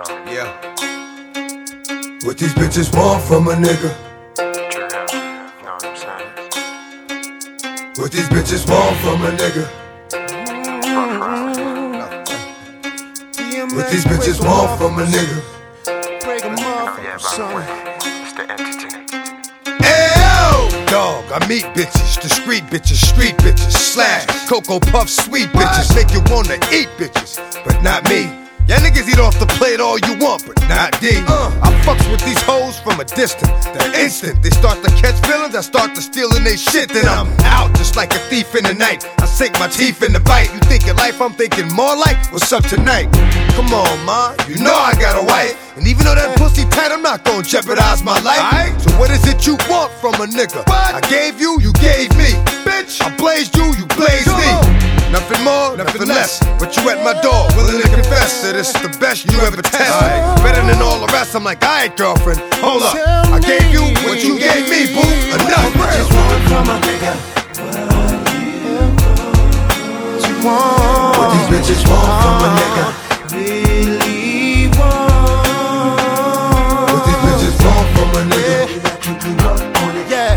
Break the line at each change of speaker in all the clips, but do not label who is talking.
Yeah. What these bitches want from a nigga? What these bitches want from a nigga? What these bitches want from a nigga?
Break 'em off, son.
Dog, I meet bitches, discreet bitches, street bitches, slash, Cocoa Puff, sweet bitches, make you wanna eat bitches, but not me. Y'all niggas eat off the plate all you want, but not D. I fucks with these hoes from a distance. The instant they start to catch feelings, I start to stealing they shit. Then I'm out just like a thief in the night. I sink my teeth in the bite. You thinking life, I'm thinking more like what's up tonight. Come on, ma, you know I got a wife. And even though that pussy tight, I'm not gonna jeopardize my life. So what is it you want from a nigga? I gave you, you gave me. Bitch, I blazed you, you blazed me. Nothing more, nothing less. But you at my door, willing to confess that it's the best you ever tested. Better than all the rest. I'm like, alright, girlfriend, hold up. I gave you what you gave me, boo. Enough.
What you want from a nigga? What you want?
What these bitches want from a nigga?
Really want?
What these bitches want from a nigga?
Yeah.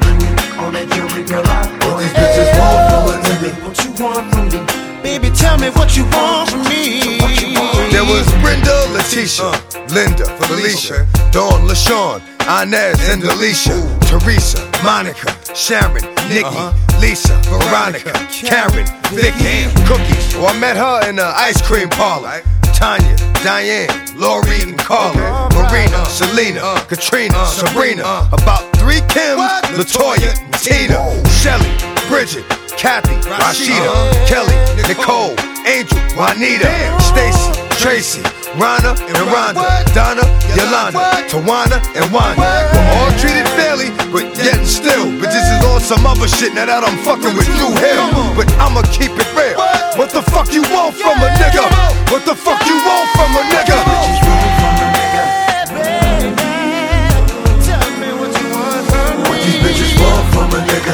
What these bitches want from a nigga?
What you want from me? Baby, tell me what you want from me.
There was Brenda, Leticia, Linda, Felicia, Dawn, LaShawn, Inez, and Alicia, Teresa, Monica, Sharon, Nikki, Lisa, Veronica, Karen, Vicky, Cookies. Oh, I met her in the ice cream parlor. Tanya, Diane, Lori, and Carla, Marina, Selena, Katrina, Sabrina. About 3 Kims, LaToya, Tina, Shelly, Bridget, Kathy, Rashida, Kelly, Nicole, Angel, Juanita, Stacy, Tracy, Rana and Rhonda, Donna, Yolanda, Tawana, and Wanda. We're all treated fairly, but yet and still, bitches is on some other shit now that I'm fucking with Drew Hill. But I'ma keep it real. What the fuck you want from a nigga? What the fuck you want from a nigga?
Tell me what you want from me.
What these bitches want from a nigga?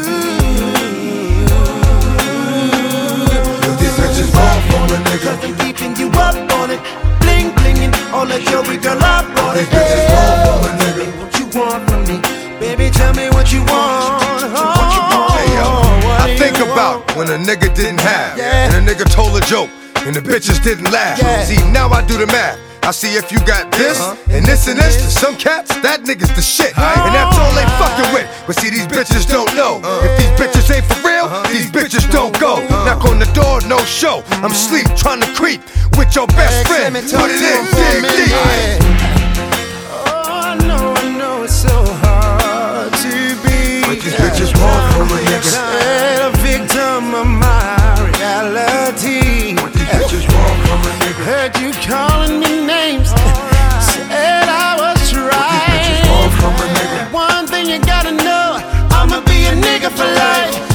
What these bitches want from a nigga?
I'm keeping you up on it, bling blinging, all that jewelry, girl, up on it.
What these bitches want from a nigga?
What you want from me, baby? Tell me what you want.
Hey yo, I think about when a nigga didn't have, and a nigga told a joke, and the bitches didn't laugh. See, now I do the math. I see if you got this, and this, and this. To some cats, that nigga's the shit. And that's all they fucking with. But see, these bitches don't know. If these bitches ain't for real, these bitches don't go. Knock on the door, no show. I'm asleep, trying to creep with your best friend. Put it in, dig deep.
Oh, I know it's so hard to be.
What these bitches want from a nigga?
A victim of my reality.
What these bitches want from a nigga?
Heard you calling me names, said I was
What these bitches want
right.
from a nigga?
One thing you gotta know, I'ma be a nigga for life.